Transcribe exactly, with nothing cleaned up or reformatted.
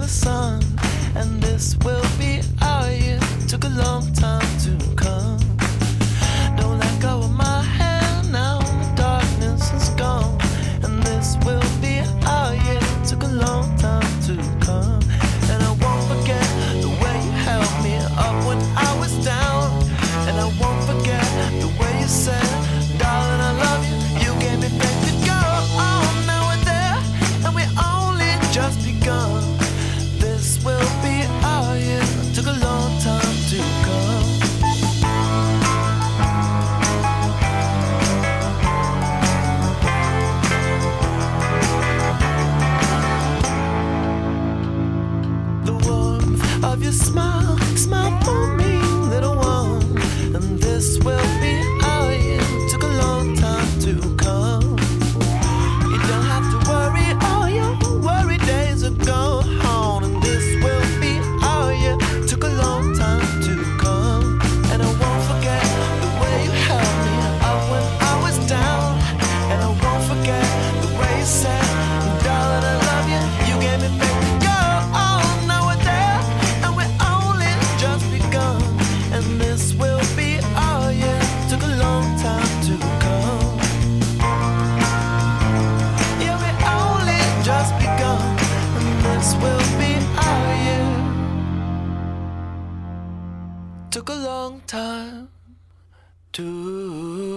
the sun, and this will be our year. Took a long time to come. Don't let go of my hand now, the darkness is gone, and this will be our year. Took a long time to come, and I won't forget the way you held me up when I was down, and I won't forget the way you said, darling, I love you. You gave me faith to go on. Now we're there, and we only just begun. This will be our year. Took a long time to come. The warmth of your smile, smile for me, little one, and this will be our year. Took a long time to come. You don't have to worry, all your worry days are gone, and this will be our year. Took a long time to come, and I won't forget the way you held me up when I was down, and I won't forget the way you said, darling, I love you. You gave me faith to go on. Now we're there, and we only just begun, and this will be our year. Took a long time to come. Yeah, we only just begun, and this will be our year. Took a long time to